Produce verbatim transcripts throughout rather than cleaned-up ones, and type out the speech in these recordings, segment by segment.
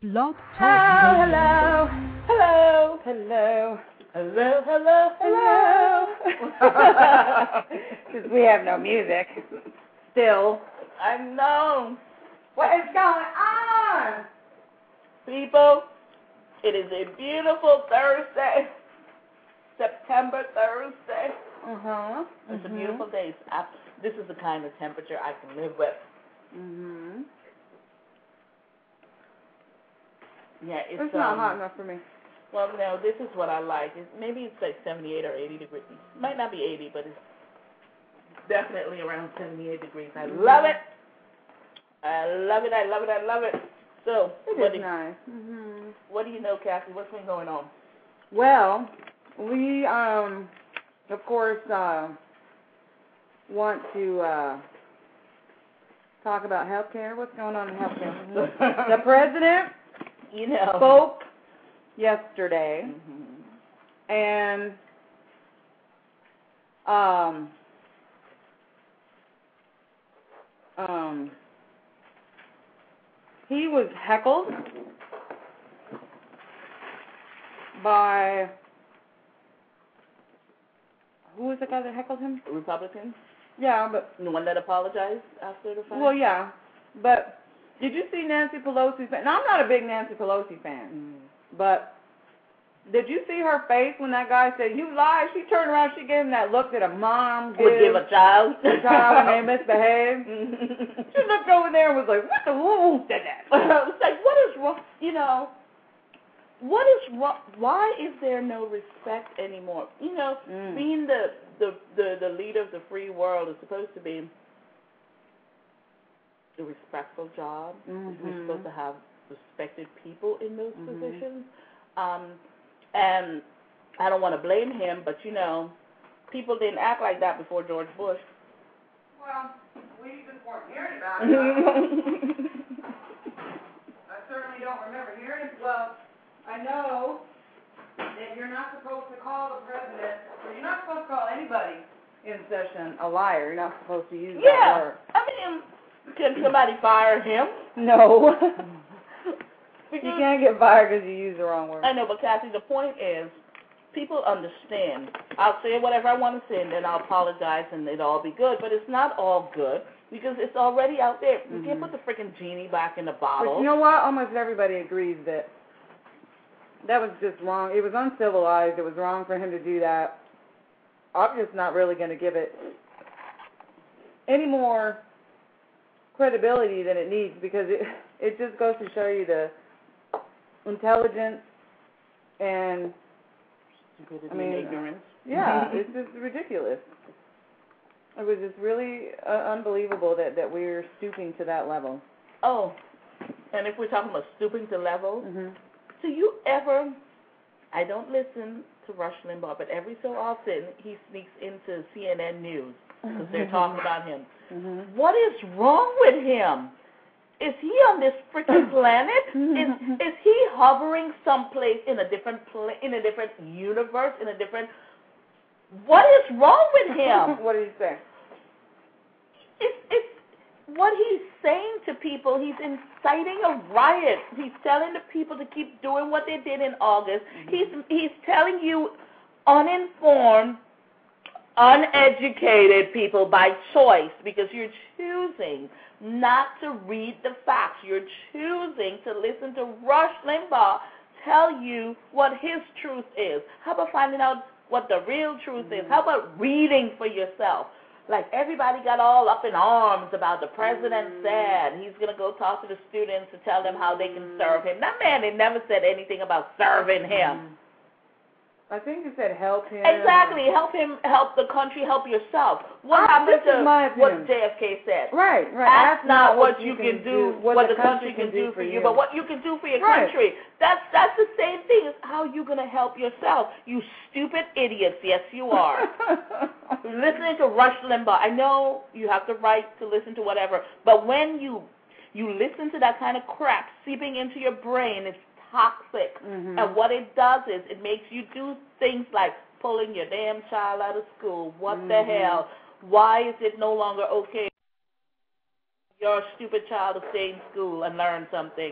Blog Talk Hello, Radio. hello, hello, hello, hello, hello, hello. Because we have no music. Still. I know. What is going on? People, it is a beautiful Thursday. September Thursday. Uh-huh. It's mm-hmm. a beautiful day. It's ab- this is the kind of temperature I can live with. Mm-hmm. Yeah, it's, It's um, not hot enough for me. Well, no, this is what I like. It's, maybe it's like seventy-eight or eighty degrees. It might not be eighty, but it's definitely around seventy-eight degrees. I Mm-hmm. love it. I love it. I love it. I love it. So, It what is do, nice. Mm-hmm. what do you know, Cassie? What's been going on? Well, we, um, of course, uh, want to uh, talk about health care. What's going on in health care? The president You know. spoke yesterday, Mm-hmm. and um, um, he was heckled by, who was the guy that heckled him? Republicans? Yeah, but, The one that apologized after the fight? well, yeah, but did you see Nancy Pelosi's fan? Now, I'm not a big Nancy Pelosi fan, Mm. but did you see her face when that guy said, you lied? She turned around, she gave him that look that a mom gives Would give a child. a child when they misbehave. She looked over there and was like, what the, who said that? It's like, what is wrong? You know, what is wrong? Why is there no respect anymore? You know, Mm. being the, the, the, the leader of the free world is supposed to be a respectful job. Mhm. We're supposed to have respected people in those Mhm. positions. Um, and I don't want to blame him, but, you know, people didn't act like that before George Bush. Well, we just weren't hearing about it. I certainly don't remember hearing it. Well, I know that you're not supposed to call the president, or you're not supposed to call anybody in session a liar. You're not supposed to use that Yeah. word. I mean, can somebody fire him? No. You Because- can't get fired because you use the wrong word. I know, but Cassie, the point is, people understand. I'll say whatever I want to say, and then I'll apologize, and it'll all be good. But it's not all good because it's already out there. You Mhm. can't put the freaking genie back in the But bottle. you know what? Almost everybody agrees that that was just wrong. It was uncivilized. It was wrong for him to do that. I'm just not really going to give it any more credibility than it needs because it it just goes to show you the intelligence and Stupidity I mean, and ignorance. yeah, it's just ridiculous. It was just really uh, unbelievable that, that we're stooping to that level. Oh, and if we're talking about stooping to level, Mm-hmm. do you ever? I don't listen to Rush Limbaugh, but every so often he sneaks into C N N News because they're talking about him. Mm-hmm. What is wrong with him? Is he on this freaking planet? Is is he hovering someplace in a different pla- in a different universe, in a different? What is wrong with him? What did he say? It's it's what he's saying to people. He's inciting a riot. He's telling the people to keep doing what they did in August. Mm-hmm. He's he's telling you uninformed, uneducated people by choice because you're choosing not to read the facts. You're choosing to listen to Rush Limbaugh tell you what his truth is. How about finding out what the real truth Mm-hmm. is? How about reading for yourself? Like everybody got all up in arms about the president Mm-hmm. said he's going to go talk to the students to tell them how they can serve him. That man had never said anything about serving him. I think you said help him. Exactly. Help him, help the country, help yourself. What Ah, happened this is my to what opinion. J F K said? Right, right. Ask not what you can do, what the country can do for you, but what you can do for your Right. country. That's that's the same thing as how you going to help yourself. You stupid idiots. Yes, you are. Listening to Rush Limbaugh. I know you have the right to listen to whatever, but when you you listen to that kind of crap seeping into your brain, it's toxic. Mhm. And what it does is it makes you do things like pulling your damn child out of school. What the Mhm. hell? Why is it no longer okay for your stupid child to stay in school and learn something?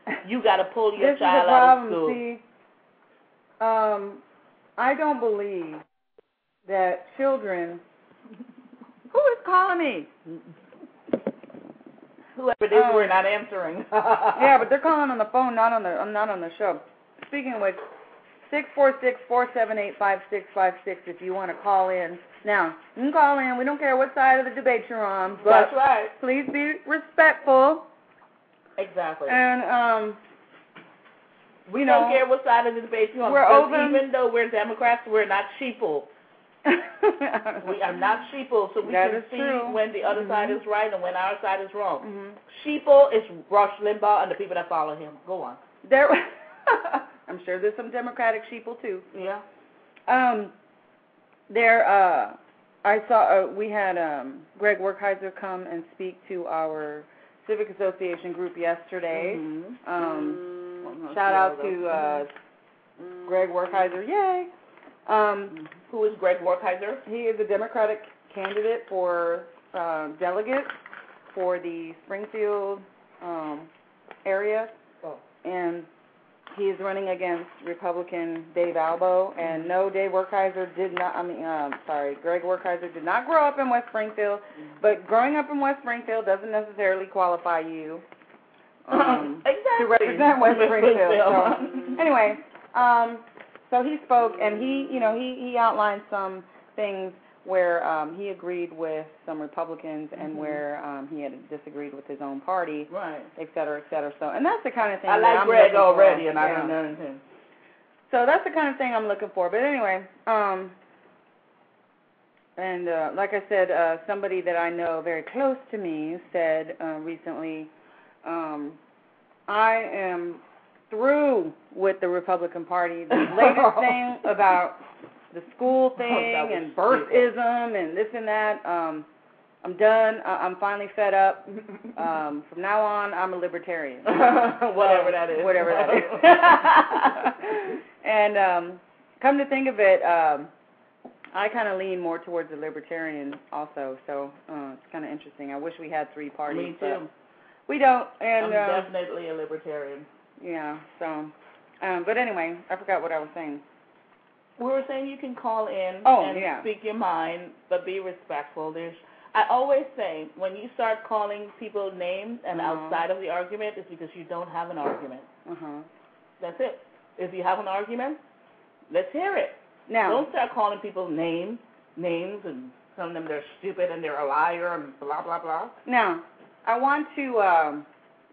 you got to pull your this child is the out problem. of school. See, um, I don't believe that children. Who is calling me? Whoever it is, Um, we're not answering. Yeah, but they're calling on the phone, not on the I'm not on the show. Speaking of which, six four six, four seven eight, five six five six if you want to call in. Now, you can call in. We don't care what side of the debate you're on, but That's right. please be respectful. Exactly. And, um, we you don't know, care what side of the debate you're on. we're because open. Even though we're Democrats, we're not sheeple. We are not sheeple, so we That can is see true. when the other Mhm. side is right and when our side is wrong. Mm-hmm. Sheeple is Rush Limbaugh and the people that follow him. Go on. There, I'm sure there's some Democratic sheeple too. Yeah. Um, there, uh, I saw, uh, we had um, Greg Werkheiser come and speak to our Civic Association group yesterday. Mm-hmm. Um, Mm-hmm. shout out to uh, Greg Werkheiser, yay! Um, Who is Greg Werkheiser? he is a Democratic candidate for uh, delegate for the Springfield um, area, Oh. and he is running against Republican Dave Albo. And no, Dave Werkheiser did not. I mean, um, sorry, Greg Werkheiser did not grow up in West Springfield. But growing up in West Springfield doesn't necessarily qualify you um, exactly. to represent West Springfield. So, Springfield. anyway, um, so he spoke, and he, you know, he he outlined some things where um, he agreed with some Republicans and Mhm. where um, he had disagreed with his own party, Right. et cetera, et cetera. So, and that's the kind of thing I that like I'm Greg looking for. already, and I Yeah. don't know anything. So that's the kind of thing I'm looking for. But anyway, um, and uh, like I said, uh, somebody that I know very close to me said uh, recently, um, I am through with the Republican Party. The latest thing about the school thing Oh, and birthism and this and that, um, I'm done. I- I'm finally fed up. Um, from now on, I'm a libertarian. Whatever that is. Whatever that is. And um, come to think of it, um, I kind of lean more towards the libertarian also, so uh, it's kind of interesting. I wish we had three parties. Me but too. we don't. And I'm uh, definitely a libertarian. yeah, so. Um, but anyway, I forgot what I was saying. We were saying you can call in Oh, and yeah. speak your mind, but be respectful. There's, I always say, when you start calling people names and Uh-huh. outside of the argument, it's because you don't have an argument. Uh-huh. That's it. If you have an argument, let's hear it. Now, Don't start calling people names, names, and telling them they're stupid and they're a liar and blah blah blah. now, I want to um,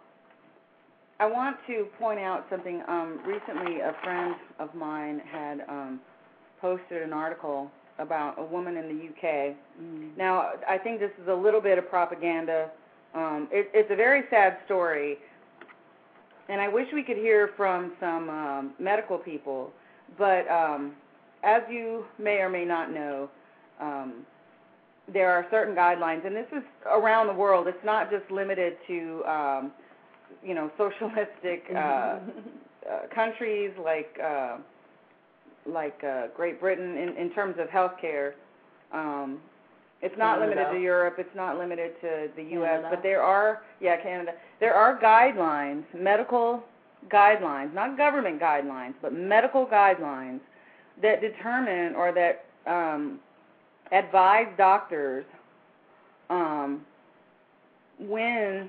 I want to point out something. Um, recently, a friend of mine had um, posted an article about a woman in the U K. Mm. Now, I think this is a little bit of propaganda. Um, it, it's a very sad story, and I wish we could hear from some um, medical people. But um, as you may or may not know, um, there are certain guidelines, and this is around the world. It's not just limited to, um, you know, socialistic uh, uh, countries like uh, like uh, Great Britain in, in terms of health care. Um, it's not Canada. limited to Europe. It's not limited to the U S, Canada. but there are, yeah, Canada. There are guidelines, medical guidelines, not government guidelines, but medical guidelines that determine or that um, advise doctors um, when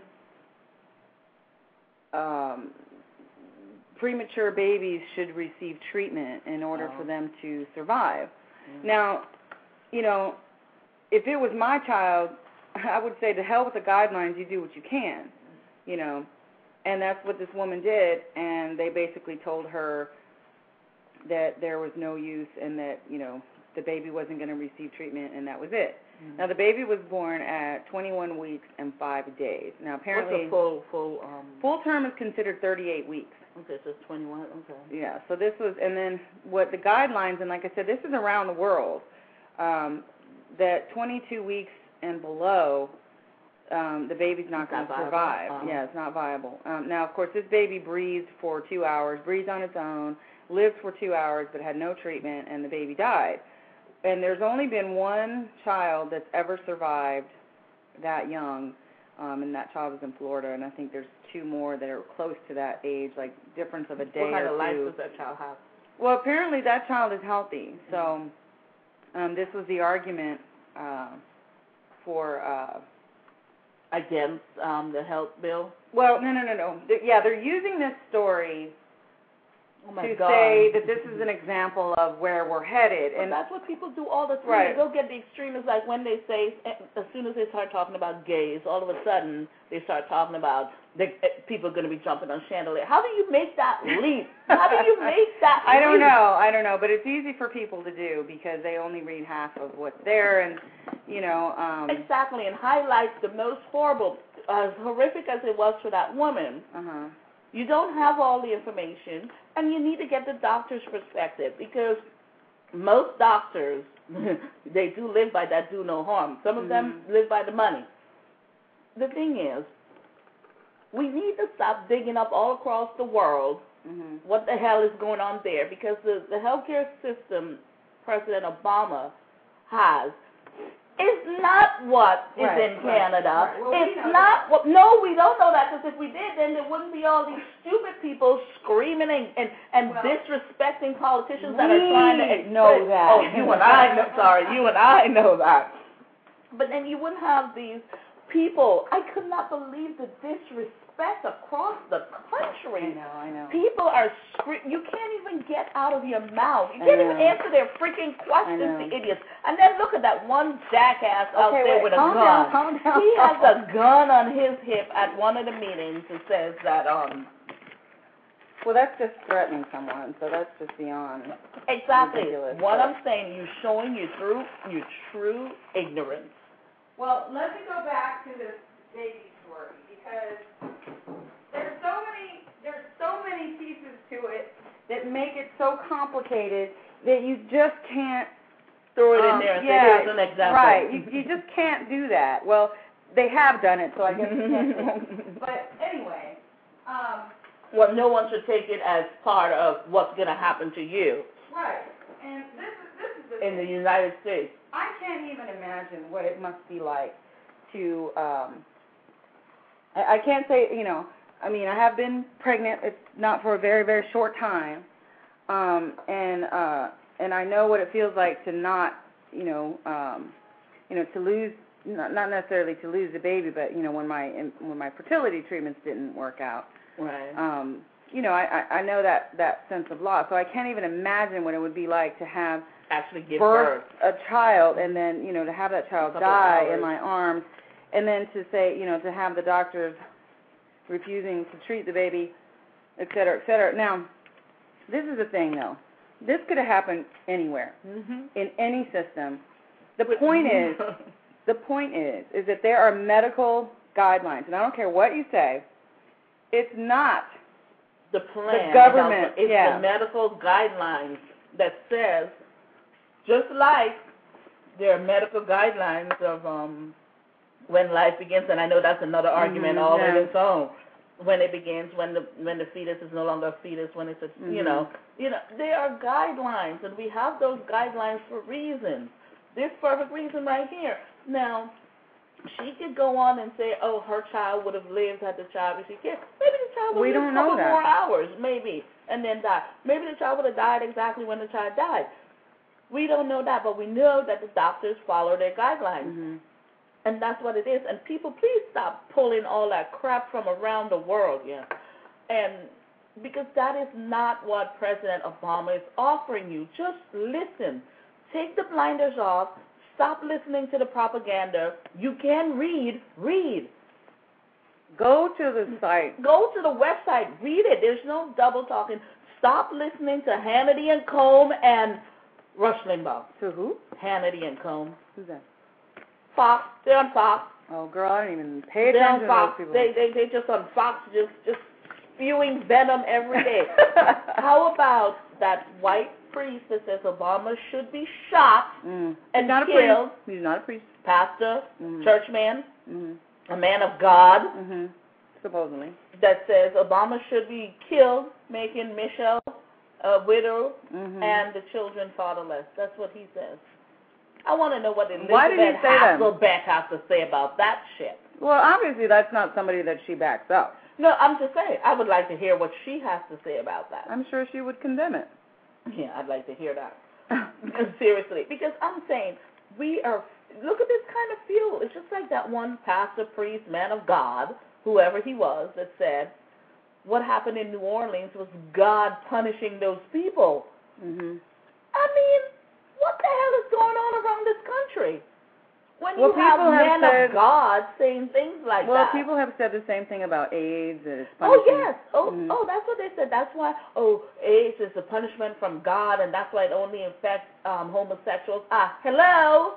um, premature babies should receive treatment in order Oh. for them to survive. Mm. Now, you know, if it was my child, I would say to hell with the guidelines, you do what you can, you know. And that's what this woman did, and they basically told her that there was no use and that, you know, the baby wasn't going to receive treatment, and that was it. Mm. Now, the baby was born at twenty-one weeks and five days. Now, apparently, What's a full full um? full term is considered thirty-eight weeks. Okay, so it's twenty-one. Okay. Yeah, so this was, and then what the guidelines, and like I said, this is around the world, um, that twenty-two weeks and below, um, the baby's not It's going not to viable? survive. Uh-huh. Yeah, it's not viable. Um, now, of course, this baby breathed for two hours, breathed on its own, lived for two hours, but had no treatment, and the baby died. And there's only been one child that's ever survived that young. Um, and that child was in Florida, and I think there's two more that are close to that age, like difference of a day What kind or of life two. does that child have? Well, apparently that child is healthy. So um, this was the argument uh, for. Uh, Against um, the health bill? well, no, no, no, no. Th- Yeah, they're using this story Oh my to God. say that this is an example of where we're headed, But and that's what people do all the time. Right. They go get the extremists, like when they say, as soon as they start talking about gays, all of a sudden they start talking about the, people are going to be jumping on chandelier. How do you make that leap? How do you make that I don't leap? know, I don't know, but it's easy for people to do because they only read half of what's there, and you know. Um, Exactly, and highlights the most horrible, as horrific as it was for that woman. uh huh. You don't have all the information, and you need to get the doctor's perspective because most doctors, they do live by that do no harm. Some of them Mhm. live by the money. The thing is, we need to stop digging up all across the world Mhm. what the hell is going on there because the, the healthcare system President Obama has is not what is Right, in right, Canada. right. Well, we It's know not what, no, we don't know that because if we did, then there wouldn't be all these stupid people screaming and, and, and Well, disrespecting politicians that are we trying to express. know that. Oh, you and I know, sorry, you and I know that. But then you wouldn't have these people. I could not believe the disrespect across the country. I know, I know. People are scre- you can't even get out of your mouth. You I can't even know. answer their freaking questions, know. the idiots. And then look at that one jackass out Okay, there wait, with a calm gun. down, calm down. He has a gun on his hip at one of the meetings and says that um Well, that's just threatening someone, so that's just beyond. exactly Ridiculous, what but- I'm saying. You're showing your true your true ignorance. Well, let me go back to this baby story because there's so many there's so many pieces to it that make it so complicated that you just can't Throw it um, in there and yeah, say here's an example. Right, you you just can't do that. Well, they have done it, so I guess you can't do it. But anyway, um, Well, no one should take it as part of what's going to happen to you right, and this is this is the in the United States. I can't even imagine what it must be like to, um, I, I can't say, you know, I mean, I have been pregnant, it's not for a very, very short time, um, and, uh, and I know what it feels like to not, you know, um, you know, to lose, not, not necessarily to lose the baby, but, you know, when my, when my fertility treatments didn't work out, Right. um, you know, I, I I know that, that sense of loss, so I can't even imagine what it would be like to have Actually give birth birth. a child and then, you know, to have that child Couple die hours. in my arms and then to say, you know, to have the doctors refusing to treat the baby, et cetera, et cetera. Now, this is the thing, though. This could have happened anywhere, Mm-hmm. in any system. The point is, the point is, is that there are medical guidelines, and I don't care what you say, it's not the plan. the government, It's yeah. the medical guidelines that says, just like there are medical guidelines of um, when life begins, and I know that's another argument Mhm, all yeah. in its own. When it begins, when the when the fetus is no longer a fetus, when it's a Mhm. you know, you know, there are guidelines, and we have those guidelines for reasons. This perfect reason right here. Now, she could go on and say, oh, her child would have lived had the child been killed. Maybe the child would We have don't lived a know couple that. more hours, maybe, and then die. Maybe the child would have died exactly when the child died. We don't know that, but we know that the doctors follow their guidelines. Mhm. And that's what it is. And people, please stop pulling all that crap from around the world, yeah. And because that is not what President Obama is offering you. Just listen. Take the blinders off. Stop listening to the propaganda. You can read. Read. Go to the site. Go to the website. Read it. There's no double talking. Stop listening to Hannity and Combe and Rush Limbaugh. To who? Hannity and Combe. Who's that? Fox. They're on Fox. Oh, girl, I don't even pay They're attention on to Fox. those people. They they they just on Fox, just just spewing venom every day. How about that white priest that says Obama should be shot Mm. and He's not killed? a priest. He's not a priest. Pastor, Mhm. churchman, Mhm. a man of God Mhm. Supposedly. that says Obama should be killed, making Michelle a widow Mhm. and the children fatherless. That's what he says. I want to know what Why did he Elizabeth say that? Hasselbeck has to say about that shit. Well, obviously that's not somebody that she backs up. No, I'm just saying, I would like to hear what she has to say about that. I'm sure she would condemn it. Yeah, I'd like to hear that. Seriously, because I'm saying, we are, look at this kind of fuel. It's just like that one pastor, priest, man of God, whoever he was, that said, what happened in New Orleans was God punishing those people. Mhm. I mean, what the hell is going on around this country? When Well, you have people have men said- of God saying things like Well, that. people have said the same thing about AIDS. And it's Oh, punishing. yes. Oh, Mhm. oh, that's what they said. That's why, oh, AIDS is a punishment from God, and that's why it only affects um, homosexuals. Ah, hello?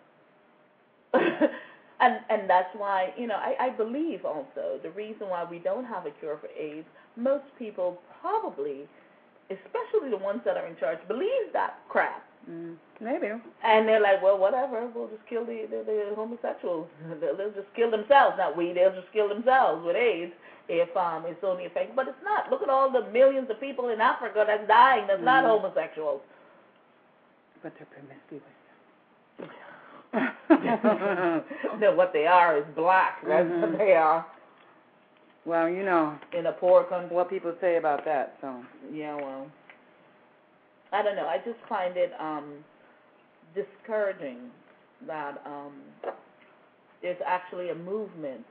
and and that's why, you know, I, I believe also the reason why we don't have a cure for AIDS, most people probably, especially the ones that are in charge, believe that crap. Mm, maybe. And they're like, well, whatever, we'll just kill the, the, the homosexuals. They'll, they'll just kill themselves. Not we, they'll just kill themselves with AIDS if um, it's only affecting. But it's not. Look at all the millions of people in Africa that's dying that's mm. not homosexuals. But they're promiscuous. No, what they are is black. That's mm-hmm. what they are. Well, you know. In a poor country. What people say about that, so. Yeah, well. I don't know. I just find it um, discouraging that um, there's actually a movement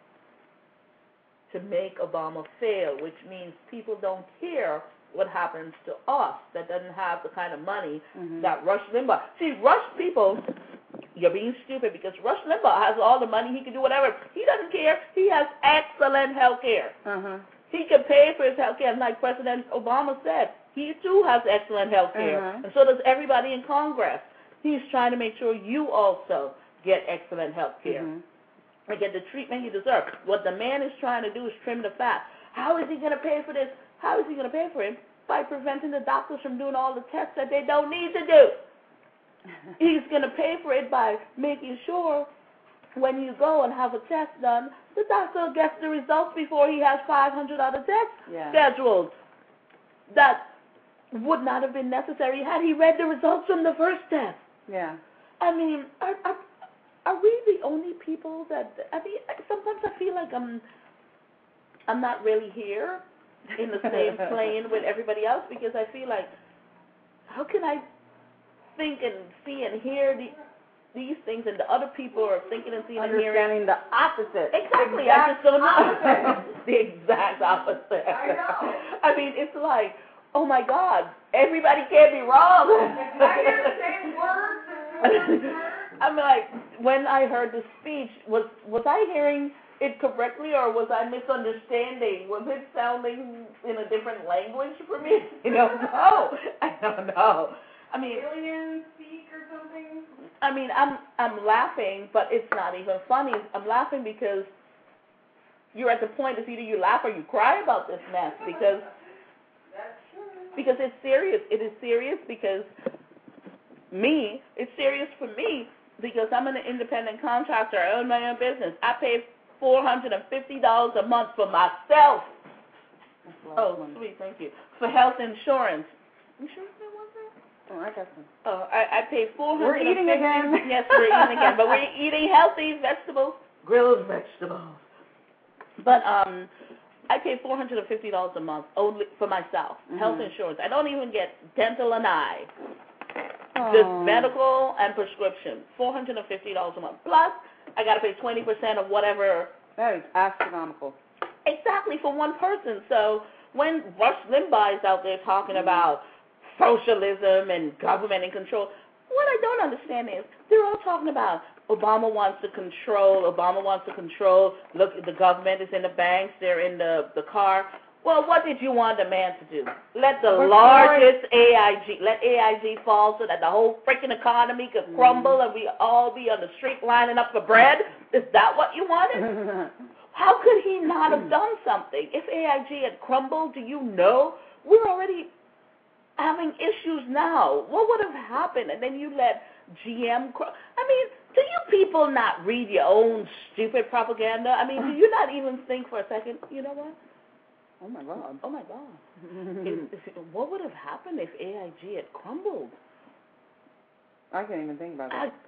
to make Obama fail, which means people don't care what happens to us that doesn't have the kind of money mm-hmm. that Rush Limbaugh. See, Rush people, you're being stupid because Rush Limbaugh has all the money. He can do whatever. He doesn't care. He has excellent health care. Uh-huh. He can pay for his health care, and like President Obama said, he, too, has excellent health care, uh-huh. and so does everybody in Congress. He's trying to make sure you also get excellent health care mm-hmm. and get the treatment you deserve. What the man is trying to do is trim the fat. How is he going to pay for this? How is he going to pay for it? By preventing the doctors from doing all the tests that they don't need to do. He's going to pay for it by making sure when you go and have a test done, the doctor gets the results before he has five hundred other tests yeah. scheduled. That would not have been necessary had he read the results from the first test. Yeah. I mean, are, are, are we the only people that, I mean, sometimes I feel like I'm, I'm not really here in the same plane with everybody else because I feel like, how can I think and see and hear the, these things and the other people are thinking and seeing and hearing. Understanding the opposite. Exactly. Exact I just don't know. opposite. The exact opposite. I know. I mean, it's like, oh my God, everybody can't be wrong. I hear the same words. I'm like, when I heard the speech, was was I hearing it correctly or was I misunderstanding? Was it sounding in a different language for me? I don't know. I don't know. I mean, alien speak or something. I mean, I'm I'm laughing, but it's not even funny. I'm laughing because you're at the point it's either you laugh or you cry about this mess because because it's serious. It is serious because me, it's serious for me because I'm an independent contractor. I own my own business. I pay four hundred fifty dollars a month for myself. Oh, money. Sweet, thank you. For health insurance. You sure there was that? Oh, I got some. Oh, I, I pay four hundred fifty dollars. We're eating again. Yes, we're eating again, but we're eating healthy vegetables, grilled vegetables. But um, I pay four hundred fifty dollars a month only for myself, mm-hmm. health insurance. I don't even get dental and eye. Oh. Just medical and prescription, four hundred fifty dollars a month. Plus, I got to pay twenty percent of whatever. That is astronomical. Exactly, for one person. So when Rush Limbaugh is out there talking about socialism and government and control, what I don't understand is they're all talking about Obama wants to control, Obama wants to control, look, the government is in the banks, they're in the, the car. Well, what did you want the man to do? Let the We're largest A I G, let A I G fall so that the whole freaking economy could crumble mm. and we all be on the street lining up for bread? Is that what you wanted? How could he not have done something? If A I G had crumbled, do you know? We're already having issues now. What would have happened? And then you let G M cr- I mean, do you people not read your own stupid propaganda? I mean, do you not even think for a second, you know what? Oh, my God. Oh, my God. if, if, what would have happened if A I G had crumbled? I can't even think about that. I,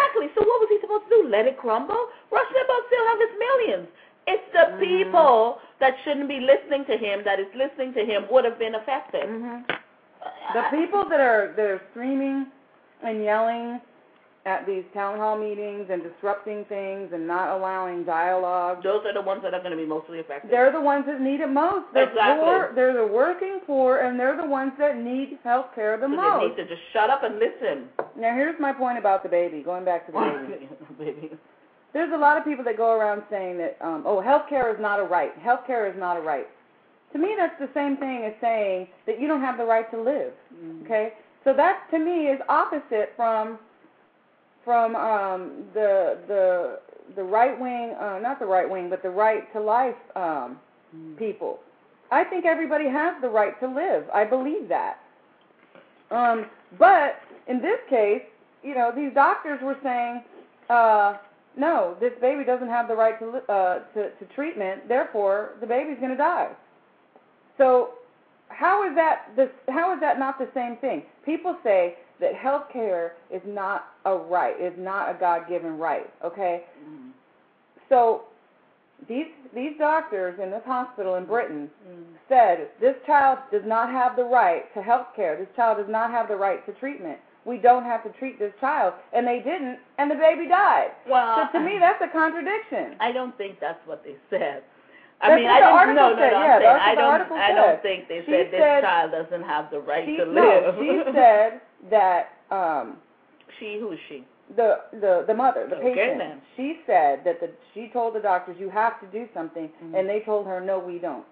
Exactly. So what was he supposed to do? Let it crumble? Rush Limbaugh still have his millions. It's the mm-hmm. people that shouldn't be listening to him, that is listening to him, would have been affected. Mm-hmm. The people that are that are screaming and yelling at these town hall meetings and disrupting things and not allowing dialogue. Those are the ones that are going to be mostly affected. They're the ones that need it most. They're exactly. poor, they're the working poor, and they're the ones that need health care the so most. They need to just shut up and listen. Now, here's my point about the baby, going back to the baby. baby. There's a lot of people that go around saying that, um, oh, health care is not a right. Health care is not a right. To me, that's the same thing as saying that you don't have the right to live, mm-hmm. okay? So that, to me, is opposite from from um, the the the right wing, uh, not the right wing, but the right to life um, mm. people. I think everybody has the right to live. I believe that. Um, but in this case, you know, these doctors were saying, uh, no, this baby doesn't have the right to uh, to, to treatment. Therefore, the baby's going to die. So how is that this? How is that not the same thing? People say that health care is not a right, is not a God-given right, okay? Mm-hmm. So these these doctors in this hospital in Britain mm-hmm. said this child does not have the right to health care. This child does not have the right to treatment. We don't have to treat this child. And they didn't, and the baby died. Well, so to me, that's a contradiction. I don't think that's what they said. I That's mean, what I the don't article no, no, said. no, Yeah, saying, that's I what the don't, article I said. don't think they she said this said, child doesn't have the right she, to no, live. she said that um, she, who is she? The the the mother, the okay, patient. Then. She said that the she told the doctors you have to do something, mm-hmm. and they told her no, we don't.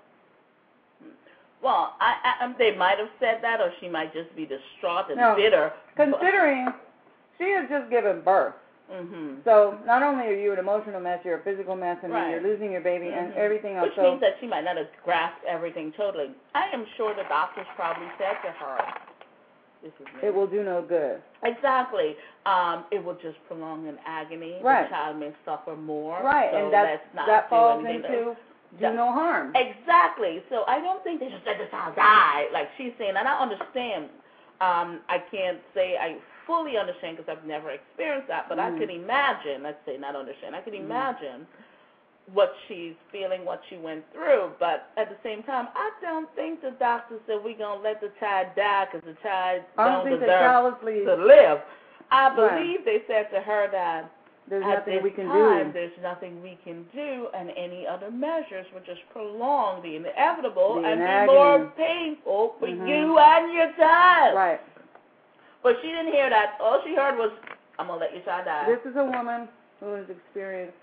Well, I, I they might have said that, or she might just be distraught and no, bitter. Considering she has just given birth. Mm-hmm. So not only are you an emotional mess, you're a physical mess, and right. you're losing your baby mm-hmm. and everything else. Which so, means that she might not have grasped everything totally. I am sure the doctors probably said to her, this is me. It will do no good. Exactly. Um, it will just prolong an agony. Right. The child may suffer more. Right, so and that's, let's not that do falls anything into else. do that, no harm. Exactly. So I don't think they just let the child die, like she's saying. And I understand. Um, I can't say I fully understand because I've never experienced that, but mm. I can imagine, let's say not understand, I can imagine mm. what she's feeling, what she went through. But at the same time, I don't think the doctor said we're going to let the child die because the child I don't, don't deserve think to live. I right. believe they said to her that there's at nothing this we can time, do. there's nothing we can do, and any other measures would just prolong the inevitable the and agony. be more painful for mm-hmm. you and your child. Right. But she didn't hear that. All she heard was, I'm going to let your child die. This is a woman who has experienced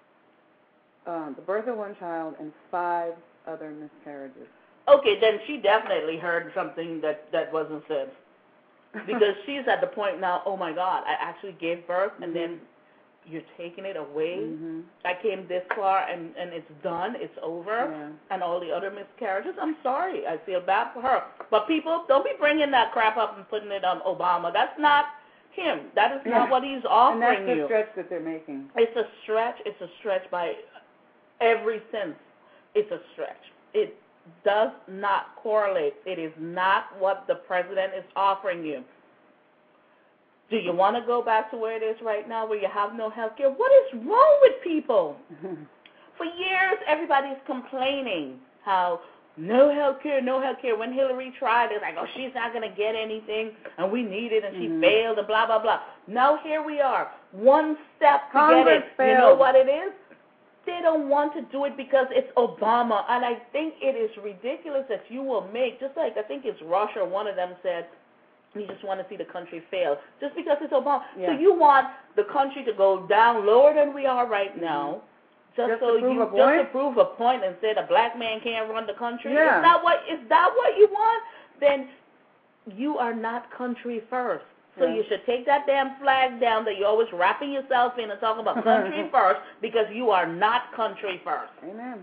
um, the birth of one child and five other miscarriages. Okay, then she definitely heard something that, that wasn't said. Because she's at the point now, oh, my God, I actually gave birth, and mm-hmm. then you're taking it away. Mm-hmm. I came this far, and, and it's done. It's over. Yeah. And all the other miscarriages, I'm sorry. I feel bad for her. But people, don't be bringing that crap up and putting it on Obama. That's not him. That is not yeah. what he's offering you. And that's the you. stretch that they're making. It's a stretch. It's a stretch by every sense. It's a stretch. It does not correlate. It is not what the president is offering you. Do you want to go back to where it is right now where you have no health care? What is wrong with people? For years, everybody's complaining how no health care, no health care. When Hillary tried, it's like, oh, she's not going to get anything, and we need it, and mm-hmm. she failed, and blah, blah, blah. Now here we are, one step to Congress get it. failed. You know what it is? They don't want to do it because it's Obama, and I think it is ridiculous that you will make, just like I think it's Rush or one of them said, you just want to see the country fail just because it's Obama. Yeah. So you want the country to go down lower than we are right now, just, just so to you just to prove a point and say a black man can't run the country. Yeah. Is that what is that what you want? Then you are not country first. So yeah. you should take that damn flag down that you're always wrapping yourself in and talking about country first because you are not country first. Amen.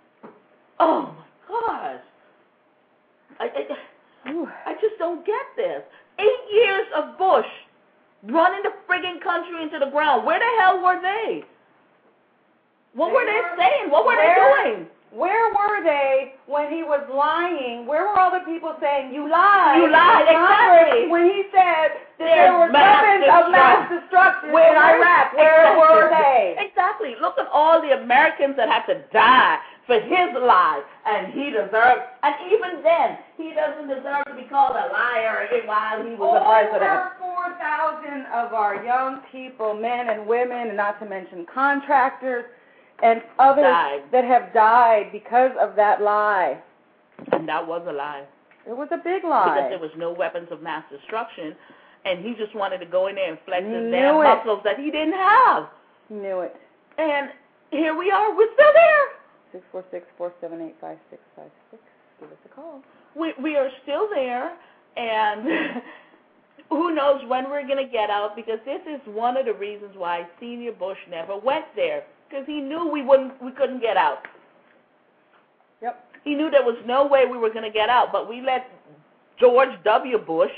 Oh my gosh. I, I, I just don't get this. Eight years of Bush running the friggin' country into the ground. Where the hell were they? What they were they were, saying? What were where, they doing? Where were they when he was lying? Where were all the people saying, you lied? You lied, exactly. When he said that There's there were mass weapons of mass destruction Where in were- Iraq. Where exactly. were they? Exactly. Look at all the Americans that had to die for his lie, and he deserves, and even then, he doesn't deserve to be called a liar while he was a president. Over four thousand of our young people, men and women, and not to mention contractors, and others Died. that have died because of that lie. And that was a lie. It was a big lie. Because there was no weapons of mass destruction, and he just wanted to go in there and flex his Knew damn it. muscles that he didn't have. Knew it. And here we are. We're still there. six four six, four seven eight, five six five six. Give us a call. We we are still there, and who knows when we're going to get out, because this is one of the reasons why Senior Bush never went there, because he knew we wouldn't, we couldn't get out. Yep. He knew there was no way we were going to get out, but we let George W. Bush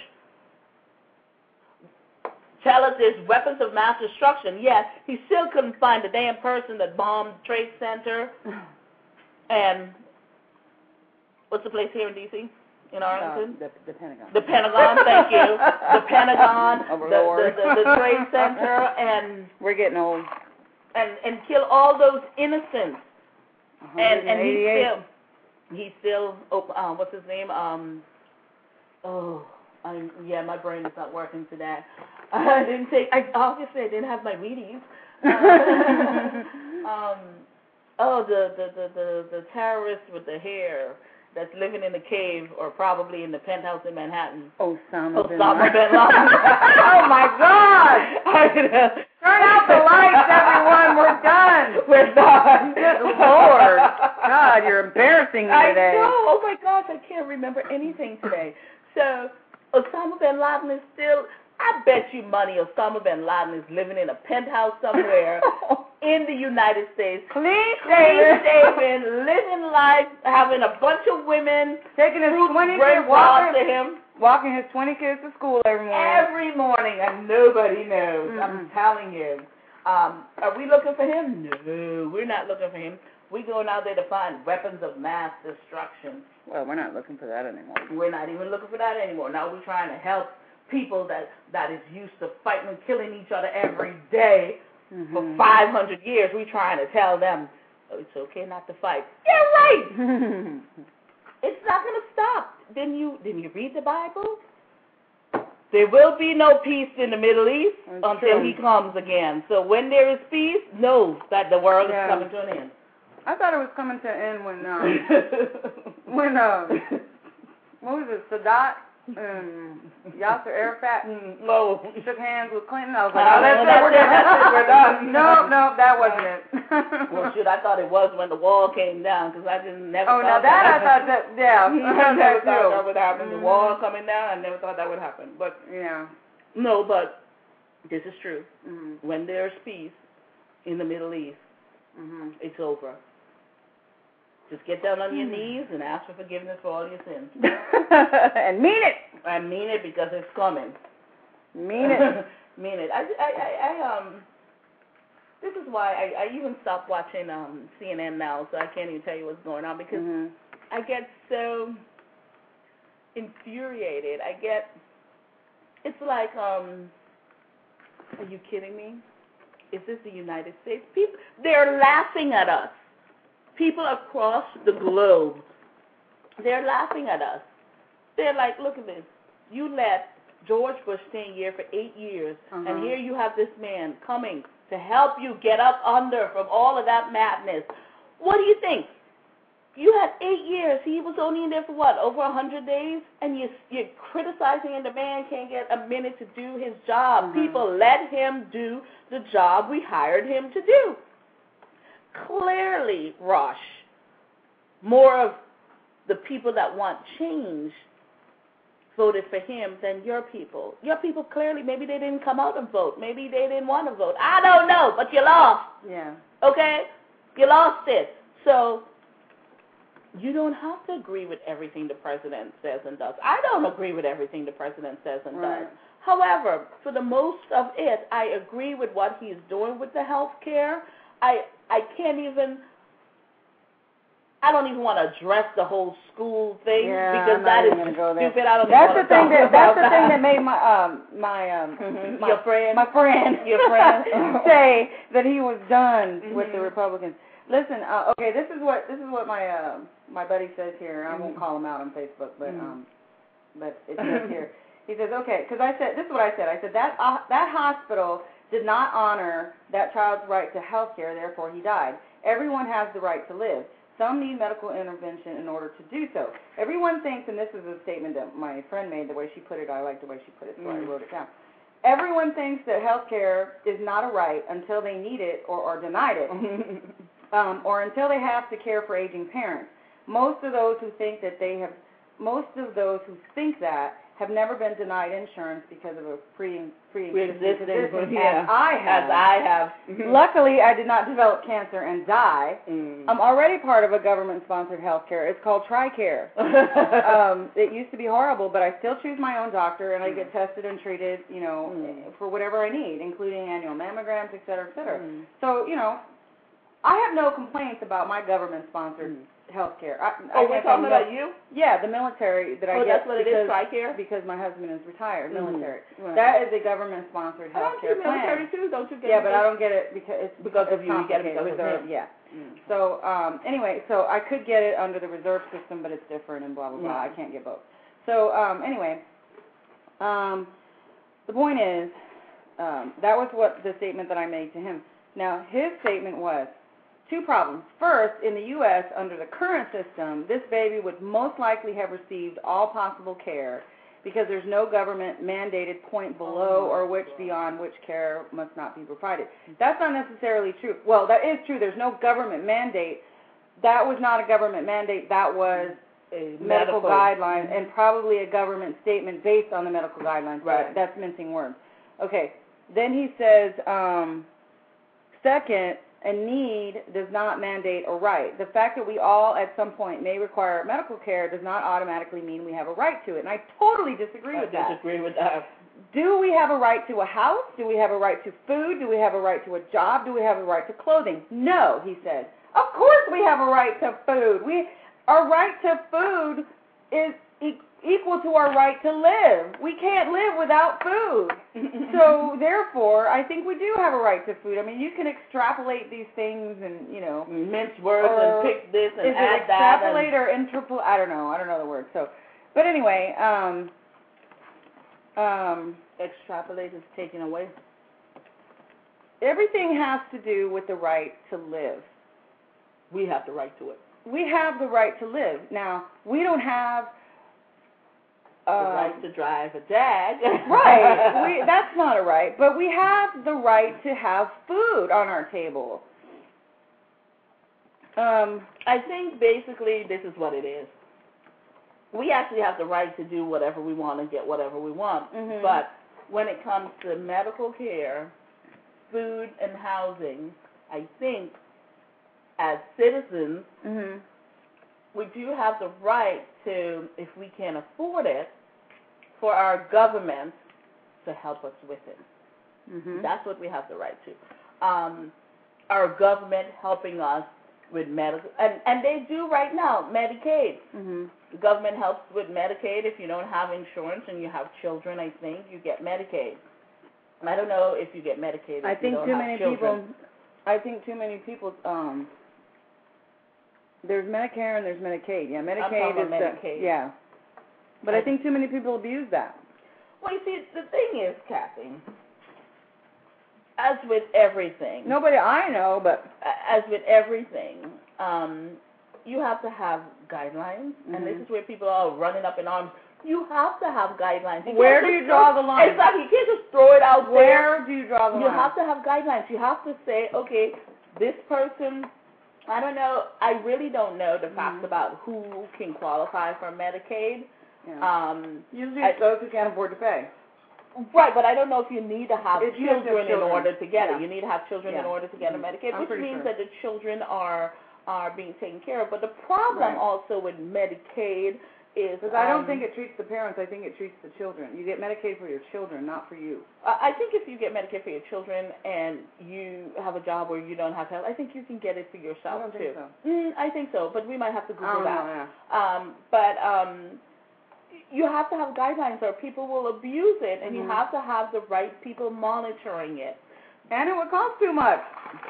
tell us there's weapons of mass destruction. Yes, he still couldn't find the damn person that bombed Trade Center and what's the place here in D C? In Arlington? Uh, the, the Pentagon. The Pentagon, thank you. The Pentagon, Oh, the, Lord. the, the, the Trade Center, and We're getting old. and and kill all those innocents. And and he one eighty-eight. still he still oh, uh, what's his name? Um oh I yeah, my brain is not working today. I didn't take I obviously I didn't have my Wheaties. um oh the, the, the, the, the terrorist with the hair that's living in a cave or probably in the penthouse in Manhattan. Osama, bin Osama Laden. bin Laden. Oh my God! Turn out the lights, everyone. We're done. We're done. Good Lord. God, you're embarrassing me I today. know. Oh my gosh, I can't remember anything today. So Osama bin Laden is still. I bet you money Osama bin Laden is living in a penthouse somewhere in the United States. Clean Clean shaven. shaven, living life, having a bunch of women Taking his twenty bring kids, bras to walking, him walking his twenty kids to school every morning. every morning, and nobody knows. Mm-mm. I'm telling you. Um, are we looking for him? No, we're not looking for him. We're going out there to find weapons of mass destruction. Well, we're not looking for that anymore. We're not even looking for that anymore. Now we're trying to help people that, that is used to fighting and killing each other every day Mm-hmm. for five hundred years. We're trying to tell them, oh, it's okay not to fight. Yeah, right. It's not going to stop. Didn't you, didn't you read the Bible? There will be no peace in the Middle East That's until true. he comes again. So when there is peace, know that the world Yeah. is coming to an end. I thought it was coming to an end when, um, when, um, what was it, Sadat and Yasser Arafat No. shook hands with Clinton. I was like, Uh, oh, that's, that's it, we're it, done. that's it, we're done. No, no, that wasn't it. Well, shoot, I thought it was when the wall came down, because I didn't never Oh, now thought that I that thought that, yeah, I I thought never that thought too. that would happen. The Mhm. wall coming down, I never thought that would happen. But Yeah. no, but this is true. Mhm. When there's peace in the Middle East, Mhm. it's over. Just get down on your knees and ask for forgiveness for all your sins. And mean it. I mean it because it's coming. Mean it. mean it. I, I, I, I, um, this is why I, I even stopped watching um, C N N now, so I can't even tell you what's going on, because Mhm. I get so infuriated. I get, it's like, um, are you kidding me? Is this the United States? People, they're laughing at us. People across the globe, they're laughing at us. They're like, look at this. You let George Bush stay here for eight years, Uh-huh. and here you have this man coming to help you get up under from all of that madness. What do you think? You had eight years. He was only in there for what, over a hundred days? And you, you're criticizing him. The man can't get a minute to do his job. Mhm. People let him do the job we hired him to do. Clearly, Rosh, more of the people that want change voted for him than your people. Your people clearly, maybe they didn't come out and vote. Maybe they didn't want to vote. I don't know, but you lost. Yeah. Okay? You lost it. So you don't have to agree with everything the president says and does. I don't agree with everything the president says and Right. does. However, for the most of it, I agree with what he's doing with the health care. I I can't even I don't even want to address the whole school thing Yeah, because I'm that not is even gonna go there. stupid. I don't That's even the thing want to that that's talk the about thing that made my um my um Mhm. my, Your friend? my friend Your friend? say that he was done Mhm. with the Republicans. Listen, uh, okay, this is what this is what my uh, my buddy says here. I won't Mhm. call him out on Facebook, but Mhm. um but it says here. He says, okay, because I said this is what I said. I said that uh, that hospital did not honor that child's right to health care, therefore he died. Everyone has the right to live. Some need medical intervention in order to do so. Everyone thinks, and this is a statement that my friend made, the way she put it, I like the way she put it, so Mm. I wrote it down. Everyone thinks that health care is not a right until they need it or are denied it, um, or until they have to care for aging parents. Most of those who think that they have, most of those who think that have never been denied insurance because of a pre pre-existing Pre-existing, condition, yeah. as I have. As I have. Luckily, I did not develop cancer and die. Mm. I'm already part of a government-sponsored health care. It's called TRICARE. um, it used to be horrible, but I still choose my own doctor, and I get tested and treated, you know, Mm. for whatever I need, including annual mammograms, et cetera, et cetera. Mm. So, you know, I have no complaints about my government-sponsored Mm. health care. I, Oh, I we're have talking no- about you? Yeah, the military that I Oh, get that's what it because, is, TRICARE? because my husband is retired, Mhm. military. Right. That is a government-sponsored I health don't care do plan. military too, don't you get Yeah, it? but I don't get it because it's Because of it's you, you get it complicated. because of reserve, him. yeah. Mm. So um, anyway, so I could get it under the reserve system, but it's different and blah blah blah. Yeah. I can't get both. So um, anyway, um, the point is, um, that was what the statement that I made to him. Now his statement was two problems. First, in the U S under the current system, this baby would most likely have received all possible care because there's no government mandated point below Oh, or which God. beyond which care must not be provided. That's not necessarily true. Well, that is true. There's no government mandate. That was not a government mandate. That was A medical, guidelines and probably a government statement based on the medical guidelines. Right. That's mincing words. Okay. Then he says, um, second, a need does not mandate a right. The fact that we all at some point may require medical care does not automatically mean we have a right to it. And I totally disagree I with that. disagree with that. Do we have a right to a house? Do we have a right to food? Do we have a right to a job? Do we have a right to clothing? No, he said. Of course we have a right to food. We, our right to food is e- equal to our right to live. We can't live without food. So, therefore, I think we do have a right to food. I mean, you can extrapolate these things and, you know. Mince words or and pick this and is add it that. extrapolate or interpolate? I don't know. I don't know the word. So, but anyway, um, um, Extrapolate is taken away. everything has to do with the right to live. We have the right to it. We have the right to live. Now, we don't have The um, right to drive a Jag. right. We, that's not a right, but we have the right to have food on our table. Um, I think basically this is what it is. We actually have the right to do whatever we want and get whatever we want. Mhm. But when it comes to medical care, food, and housing, I think as citizens, mhm. we do have the right to, if we can afford it, for our government to help us with it. Mhm. That's what we have the right to. Um, our government helping us with medical, and, and they do right now, Medicaid. Mhm. The government helps with Medicaid. If you don't have insurance and you have children, I think, you get Medicaid. And I don't know if you get Medicaid if I you think don't too have many children. people. I think too many people. Um, there's Medicare and there's Medicaid. Yeah, Medicaid talking is about the- Medicaid. yeah. But I I- think too many people abuse that. Well, you see, the thing is, Kathy, as with everything, Nobody I know, but as with everything, um, you have to have guidelines, and this Mhm. is where people are running up in arms. You have to have guidelines. You Where can't do just you draw throw- the line? Exactly. You can't just throw it out there. where do you draw the You line? have to have guidelines. You have to say, okay, this person, I don't know, I really don't know the facts Mhm. about who can qualify for Medicaid. Yeah. Um, Usually I- it's those who can't afford to pay. right, but I don't know if you need to have If you have children, in children. order to get Yeah. it. You need to have children in Yeah. order to get a Mhm. Medicaid, I'm which pretty means sure. that the children are are being taken care of. But the problem Right. also with Medicaid is Because I don't um, think it treats the parents. I think it treats the children. You get Medicaid for your children, not for you. I I think if you get Medicare for your children and you have a job where you don't have health, I think you can get it for yourself I don't too. think so. Mm, I think so, but we might have to I Google don't that. know, yeah. Um, but um, you have to have guidelines, or people will abuse it, and Mhm. you have to have the right people monitoring it. And it would cost too much.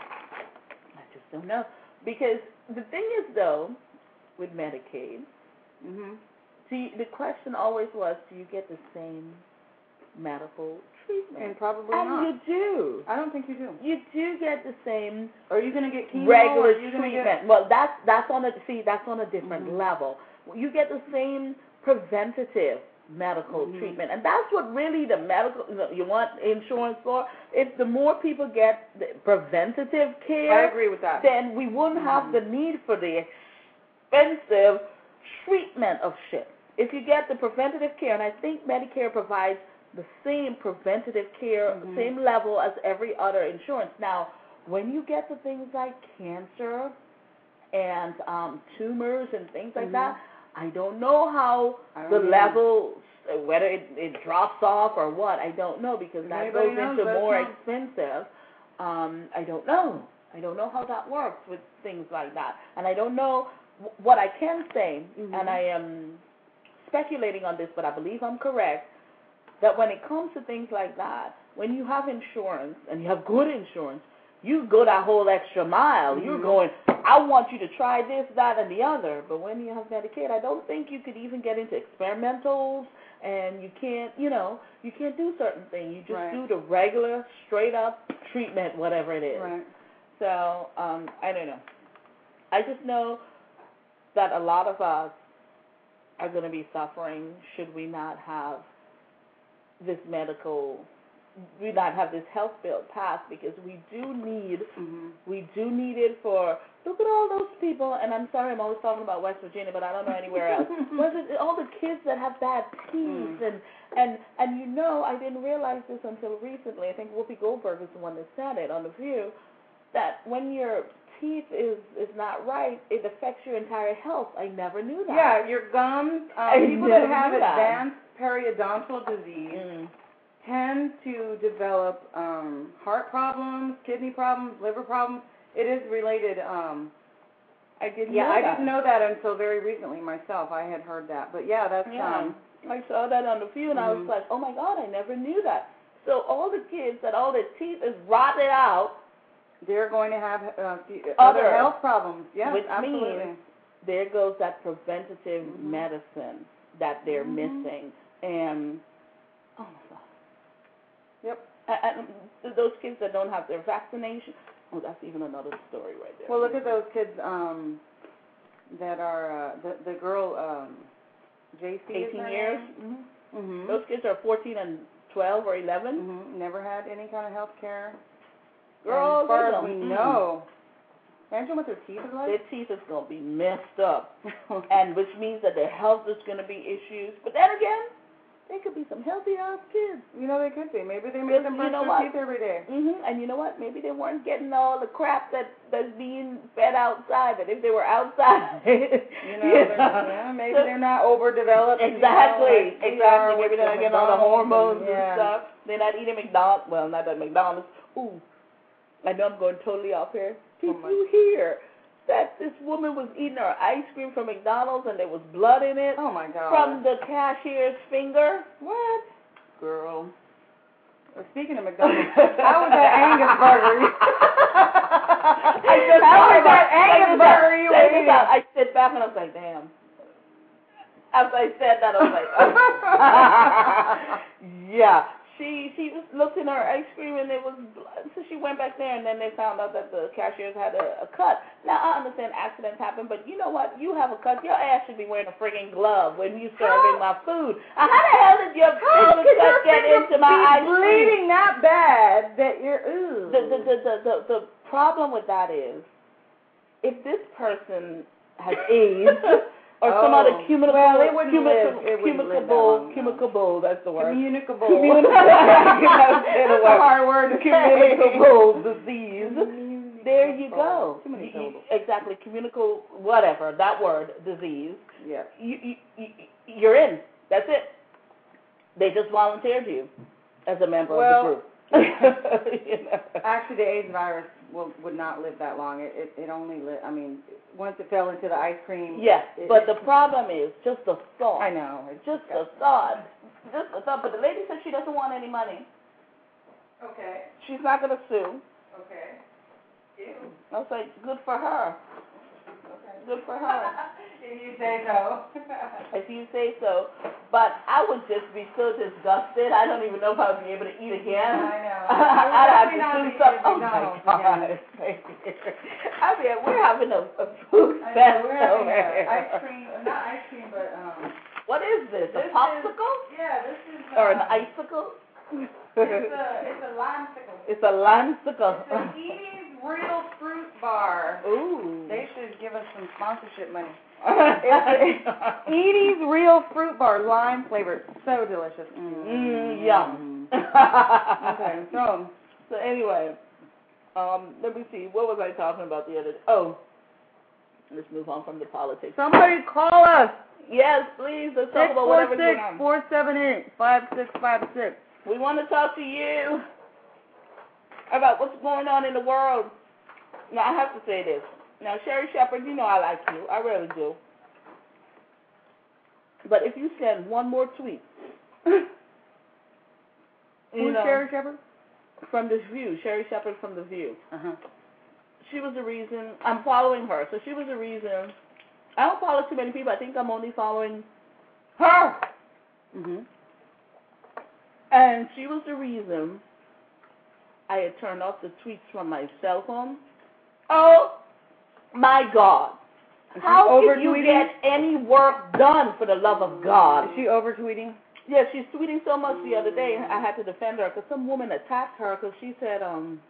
I just don't know, because the thing is though, with Medicaid, Mhm. see, the question always was, do you get the same medical treatment? And probably and not. you do. I don't think you do. You do get the same Are you going to get chemo? regular or are you gonna treatment. Get... Well, that's that's on a see that's on a different Mhm. level. You get the same preventative medical Mhm. treatment, and that's what really the medical you, know, you want insurance for. If the more people get the preventative care, I agree with that. then we wouldn't have Mhm. the need for the expensive treatment of shit. If you get the preventative care, and I think Medicare provides the same preventative care, Mhm. same level as every other insurance. Now, when you get to things like cancer and um, tumors and things like Mhm. that, I don't know how I don't the either. level, whether it, it drops off or what, I don't know, because If that anybody goes knows, into let us more know. expensive. Um, I don't know. I don't know how that works with things like that. And I don't know wh- what I can say, Mhm. and I am speculating on this, but I believe I'm correct, that when it comes to things like that, when you have insurance, and you have good insurance, you go that whole extra mile. Mhm. You're going, I want you to try this, that, and the other. But when you have Medicaid, I don't think you could even get into experimentals, and you can't, you know, you can't do certain things. You just Right. do the regular, straight-up treatment, whatever it is. Right. So, um, I don't know. I just know that a lot of us are going to be suffering should we not have this medical, we not have this health bill passed, because we do need, Mhm. we do need it for, look at all those people, and I'm sorry I'm always talking about West Virginia, but I don't know anywhere else. Was it all the kids that have bad teeth, Mm. and, and, and you know, I didn't realize this until recently, I think Whoopi Goldberg is the one that said it on The View, that when your teeth is, is not right, it affects your entire health. I never knew that. Yeah, your gums, um, I people never who have knew that. advanced periodontal disease Mm. tend to develop um, heart problems, kidney problems, liver problems. It is related. Um, I didn't yeah, know I that. didn't know that until very recently myself. I had heard that, but yeah, that's Yeah, um, I saw that on The View, and I was Mhm. like, oh my God, I never knew that. So all the kids that all their teeth is rotted out, they're going to have uh, f- Other- other health problems. Yeah, which absolutely. means there goes that preventative Mhm. medicine that they're Mhm. missing. And, oh my God. Yep. And, and those kids that don't have their vaccination, oh, that's even another story right there. Well, look at those kids um, that are uh, the the girl um, J C. eighteen years. Mm-hmm. Mhm. Those kids are fourteen and twelve or eleven. Mhm. Never had any kind of health care. Girl, as far they as don't- we mm. know. Imagine what their teeth are Their like. teeth is going to be messed up, and which means that their health is going to be issues. But then again, they could be some healthy-ass kids. You know, they could be. Maybe they make them You brush know their what? teeth every day. Mm-hmm. And you know what? Maybe they weren't getting all the crap that that's being fed outside. But if they were outside, You know, they're, yeah, maybe So- they're not overdeveloped. Exactly, You know, like we exactly. are Maybe with they're not the getting all the McDonald's hormones and, and yeah. stuff. They're not eating McDonald's. Well, not that McDonald's. Ooh, I know I'm going totally off here. Did Oh my- you hear that this woman was eating her ice cream from McDonald's and there was blood in it Oh my God. from the cashier's finger? What? Girl. Well, speaking of McDonald's, how was that Angus burger? I just How thought was about- that Angus check this out, burger you check were this eating? out. I sit back and I was like, damn. As I said that, I was like, oh. Yeah. She she was looked in her ice cream and it was blood. So she went back there and then they found out that the cashiers had a, a cut. Now I understand accidents happen, but you know what? You have a cut. Your ass should be wearing a friggin' glove when you serving my food. Uh, how the hell did your How finger could your cut get finger into my be ice cream? bleeding that bad that you're ooh? The, the, the, the, the, the problem with that is, if this person has AIDS or some Oh. other communicable, Well, it wouldn't communicable, live- it wouldn't live that communicable, long, no. communicable, that's the word. Communicable. Communicable. That's a hard word to say. Communicable disease. There you go. Too many You- you- syllables. exactly, communicable, whatever, that word, disease. Yeah. You, you, you, you're in. That's it. They just volunteered you as a member well, of the group. You know? Actually, the AIDS virus will, would not live that long. It, it, it only lived, I mean, once it fell into the ice cream. Yes, it, but it, the problem is just the thought. I know. It's Just the thought. Just the thought. But the lady said she doesn't want any money. Okay. She's not going to sue. Okay. Ew. I was like, good for her. Okay. Good for her. If you say so. If you say so. But I would just be so disgusted. I don't even know if I would be able to eat again. I know. I'd have to Definitely do not something. be Oh, able to my eat God. I mean, we're having a, a food I fest know, we're having over a here. ice cream, not ice cream, but, um. What is this? This A is- popsicle? Yeah, this is. Or an um, icicle? It's a, it's a limesicle. It's a limesicle. It's an Edie's Real Fruit Bar. Ooh. They should give us some sponsorship money. It's Edie's Real Fruit Bar, lime flavored, so delicious. Mm, Mm, yum. Okay, so So anyway, um, let me see. What was I talking about the other day? Oh, let's move on from the politics. somebody call us. Yes, please. Let's talk Six about four whatever's going six on. four seven eight five six five six. We want to talk to you about what's going on in the world. Now, I have to say this. Now, Sherry Shepherd, you know I like you. I really do. But if you send one more tweet, you Who's know, Sherry Shepherd? from The View, Sherry Shepherd from The View, Uh-huh. she was the reason, I'm following her, so she was the reason, I don't follow too many people, I think I'm only following her. Mm-hmm. And she was the reason I had turned off the tweets from my cell phone. Oh, my God. Is she How can you over-tweeting? get any work done, for the love of God? Is she over tweeting? Yeah, she's tweeting so much the other day, I had to defend her because some woman attacked her because she said, um,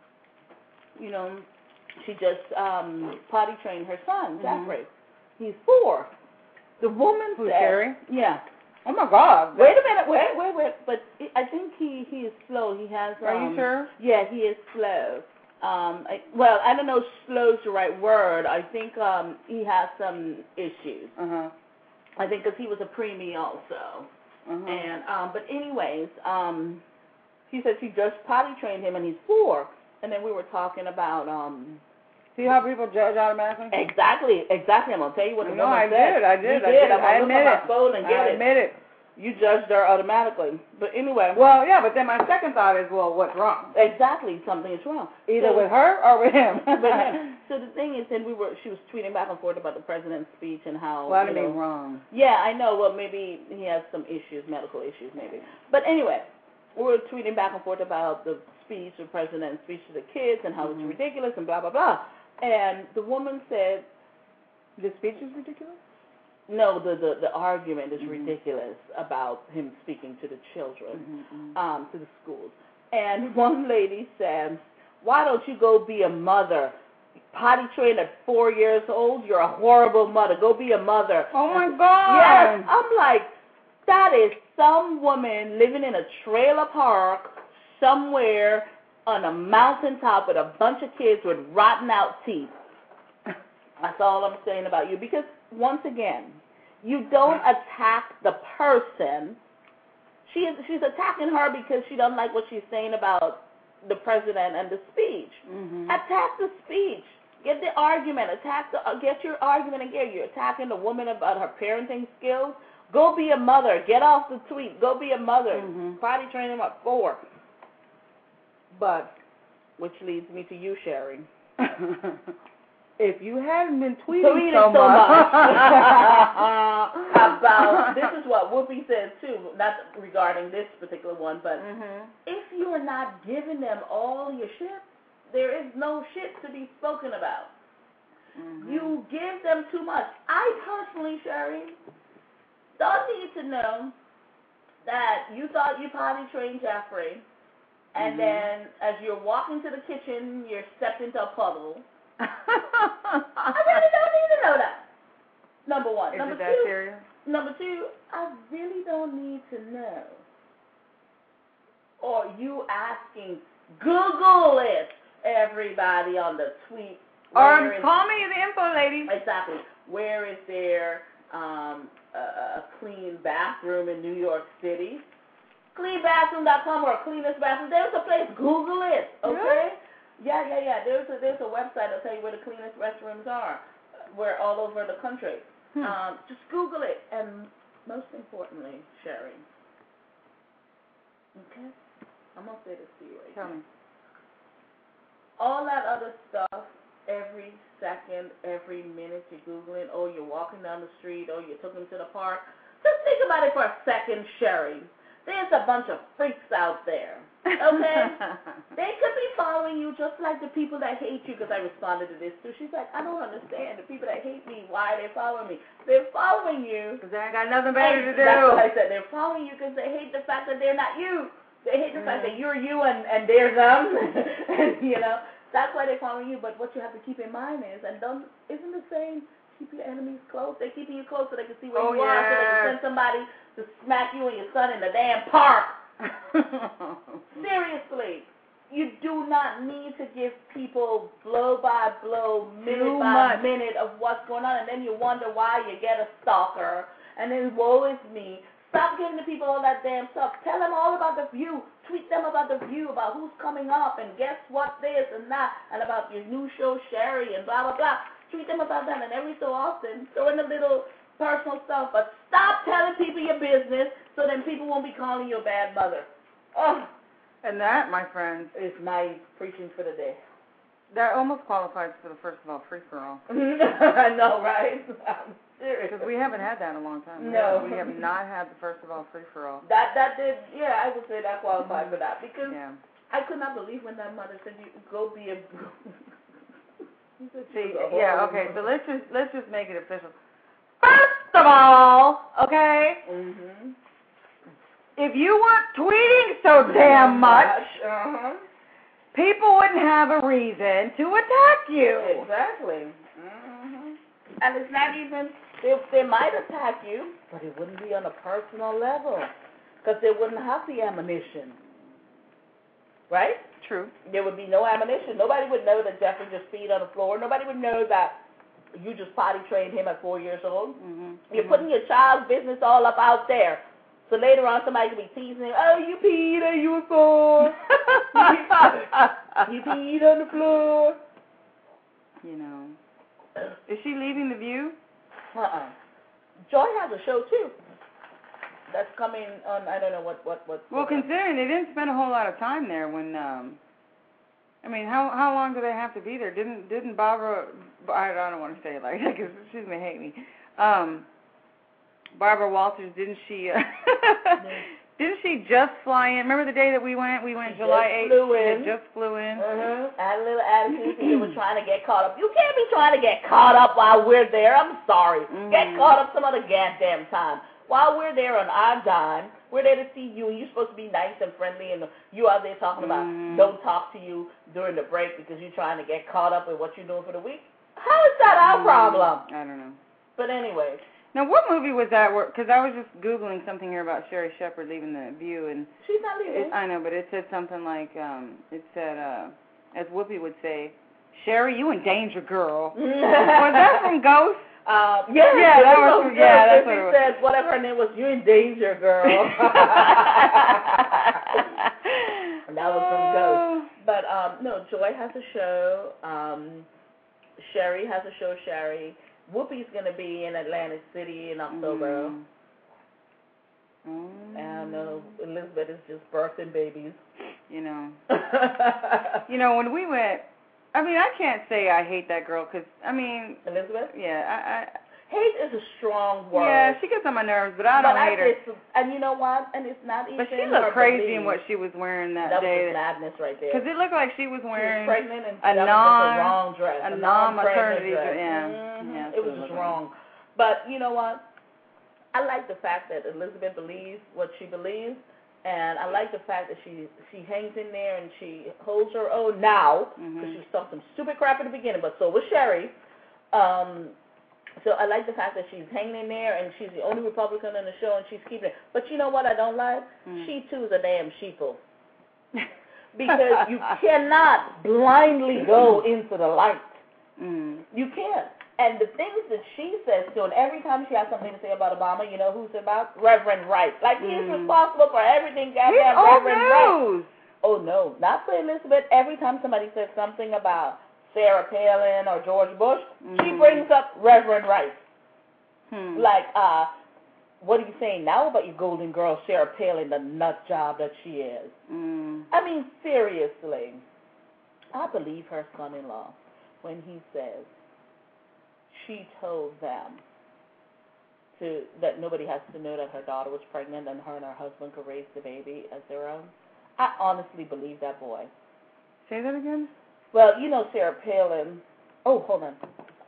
you know, she just um, potty trained her son, Jeffrey. Mm-hmm. He's four. The woman Who's said, Sherry? Yeah. Oh my God. Wait a minute, wait, wait, wait. But he, I think he, he is slow. He has. Um, Are you sure? Yeah, he is slow. Um, I, well, I don't know if slow is the right word. I think um, he has some issues. Uh-huh. I think because he was a preemie also. Uh-huh. And um, but anyways, um, he said she just potty trained him, and he's four. And then we were talking about um, See how people judge automatically? exactly, exactly. I'm gonna tell you what the No, woman I said. did, I did, You I did. did. I'm I gonna look admit on it. my phone and get I it. admit it. You judged her automatically. But anyway. Well, yeah, but then my second thought is, well, what's wrong? Exactly, something is wrong. Either so, with her or with him. with him. So the thing is, then we were, she was tweeting back and forth about the president's speech and how. Well, I you mean, know, wrong. Yeah, I know. Well, maybe he has some issues, medical issues, maybe. But anyway, we were tweeting back and forth about the speech, the president's speech to the kids, and how Mm-hmm. it's ridiculous and blah blah blah. And the woman said, The speech is ridiculous? no, the the, the argument is Mm-hmm. ridiculous about him speaking to the children, Mm-hmm. um, to the schools. And one lady said, why don't you go be a mother? Potty trained at four years old, you're a horrible mother. Go be a mother. Oh, my God. Yes, I'm like, that is some woman living in a trailer park somewhere on a mountaintop with a bunch of kids with rotten out teeth. That's all I'm saying about you. Because, once again, you don't attack the person. She is, she's attacking her because she doesn't like what she's saying about the president and the speech. Mm-hmm. Attack the speech. Get the argument. Attack the. Uh, get your argument again. You're attacking the woman about her parenting skills. Go be a mother. Get off the tweet. Go be a mother. Mm-hmm. Potty train him at four. But, which leads me to you, Sherry. If you hadn't been tweeting Tweeting so so much, much about, this is what Whoopi said too, not regarding this particular one, but mm-hmm. if you are not giving them all your shit, there is no shit to be spoken about. Mm-hmm. You give them too much. I personally, Sherry, don't need to know that you thought you potty trained Jeffrey, and mm-hmm. then as you're walking to the kitchen, you're stepped into a puddle. I really don't need to know that. Number one. Is number it that two, serious? Number two, I really don't need to know. Or you asking, Google it, everybody on the tweet. Or Where is- call me the info lady. Exactly. Where is their um, a, a clean bathroom in New York City, clean bathroom dot com or cleanest bathroom, there's a place, Google it, okay? Really? Yeah, yeah, yeah. There's a, there's a website that'll tell you where the cleanest restrooms are. We're all over the country. Hmm. Um, just Google it, and most importantly, Sherry. Okay? I'm going to say this to you right Tell now. me. All that other stuff, every second, every minute you're Googling, oh, you're walking down the street, oh, you took them to the park. Just think about it for a second, Sherry. There's a bunch of freaks out there, okay? They could be following you just like the people that hate you, because I responded to this too. She's like, I don't understand. The people that hate me, why are they following me? They're following you. Because they ain't got nothing better to do. That's what I said. They're following you because they hate the fact that they're not you. They hate the mm. fact that you're you and, and they're them. And, you know, that's why they're following you. But what you have to keep in mind is, and don't, isn't the saying, keep your enemies close? They're keeping you close so they can see where oh, you yeah. are, so they can send somebody to smack you and your son in the damn park. Seriously. You do not need to give people blow by blow, minute Too by much. minute of what's going on, and then you wonder why you get a stalker, and then woe is me. Stop giving the people all that damn stuff. Tell them all about the view. Tweet them about the view, about who's coming up, and guess what this and that, and about your new show, Sherry, and blah, blah, blah. Tweet them about that, and every so often, throw in a little personal stuff, but stop telling people your business so then people won't be calling you a bad mother. Oh. And that, my friends, is my preaching for the day. that almost qualifies for the first of all free-for-all. I know, right? I'm serious. Because we haven't had that in a long time. No. We have not had the first of all free-for-all. That, that did, yeah, I would say that qualified mm-hmm. for that. Because yeah. I could not believe when that mother said, you go be a... See, yeah, okay, so let's just, let's just make it official. First of all, okay? Mm-hmm. If you weren't tweeting so damn much, uh-huh. people wouldn't have a reason to attack you. Exactly. Mm-hmm. And it's not even, they, they might attack you, but it wouldn't be on a personal level, because they wouldn't have the ammunition. Right? True. There would be no ammunition. Nobody would know that Jeffrey just peed on the floor. Nobody would know that you just potty trained him at four years old. Mm-hmm. You're mm-hmm. putting your child's business all up out there. So later on, somebody could be teasing him, oh, you peed and you were four. You peed on the floor. You know. Is she leaving The View? Uh-uh. Joy has a show, too. That's coming on, I don't know what, what, what. Well, what considering they didn't spend a whole lot of time there when, um, I mean, how how long do they have to be there? Didn't didn't Barbara, I don't want to say it like that because she's going to hate me. Um, Barbara Walters, didn't she, uh, didn't she just fly in? Remember the day that we went? We went she July eighth. Flew in. She just flew in. Mm-hmm. Had a little attitude because they were trying to get caught up. You can't be trying to get caught up while we're there. I'm sorry. Mm-hmm. Get caught up some other goddamn time. While we're there on our dime, we're there to see you, and you're supposed to be nice and friendly, and you out there talking about mm-hmm. don't talk to you during the break because you're trying to get caught up with what you're doing for the week. How is that our mm-hmm. problem? I don't know. But anyway. Now, what movie was that? Because I was just Googling something here about Sherry Shepherd leaving The View, and she's not leaving. It, I know, but it said something like, um, it said, uh, as Whoopi would say, Sherry, you in danger, girl. Was that from Ghost? Uh, yeah, yeah, that was, from yeah, that's what what it was. said, whatever her name was, you in danger, girl. That was from Ghost. But, um, no, Joy has a show. Um, Sherry has a show, Sherry. Whoopi's going to be in Atlantic City in October. Mm. Mm. I don't know. Elizabeth is just birthing babies. You know. You know, when we went, I mean, I can't say I hate that girl because, I mean. Elizabeth? Yeah, I, I. Hate is a strong word. Yeah, she gets on my nerves, but I don't but hate I, her. And you know what? And it's not even. But she looked crazy in what she was wearing that, that day. That was madness right there. Because it looked like she was wearing she was pregnant and a that non, was the wrong dress. a, a non-maternity dress. Yeah, mm-hmm. yeah. It was just wrong. But you know what? I like the fact that Elizabeth believes what she believes, and I like the fact that she she hangs in there and she holds her own now, because mm-hmm. she saw some stupid crap at the beginning, but so was Sherry. Um, so I like the fact that she's hanging in there and she's the only Republican in the show and she's keeping it. But you know what I don't like? Mm. She too is a damn sheeple. Because you cannot blindly go into the light. Mm. You can't. And the things that she says to him, every time she has something to say about Obama, you know who's it about? Reverend Wright. Like, he's Mm. responsible for everything. He's Goddamn old Reverend Wright. news. Oh, no, not for Elizabeth. Every time somebody says something about Sarah Palin or George Bush, Mm. she brings up Reverend Wright. Hmm. Like, uh, what are you saying now about your golden girl, Sarah Palin, the nut job that she is? Mm. I mean, seriously. I believe her son-in-law when he says she told them to that nobody has to know that her daughter was pregnant and her and her husband could raise the baby as their own. I honestly believe that boy. Say that again? Well, you know Sarah Palin. Oh, hold on.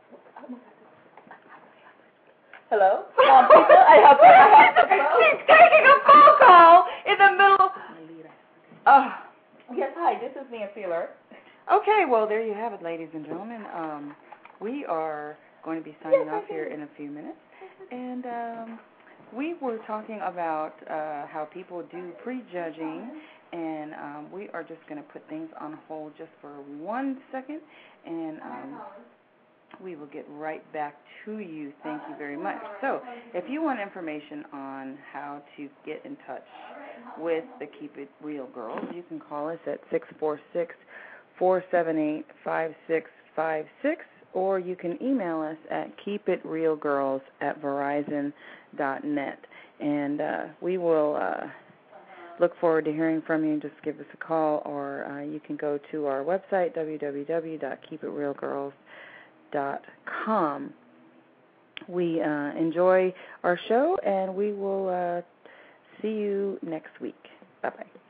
Hello? Um, Peter, I have to, I have to She's taking a phone call in the middle. Oh. Yes, hi, this is Nancy Alert. Okay, well, there you have it, ladies and gentlemen. Um, we are going to be signing off here in a few minutes. And um, we were talking about uh, how people do prejudging, and um, we are just going to put things on hold just for one second, and um, we will get right back to you. Thank you very much. So if you want information on how to get in touch with the Keep It Real Girls, you can call us at six four six, four seven eight, five six five six, or you can email us at keepitrealgirls at verizon dot net. And uh, we will uh, look forward to hearing from you. Just give us a call, or uh, you can go to our website, w w w dot keep it real girls dot com. We uh, enjoy our show, and we will uh, see you next week. Bye-bye.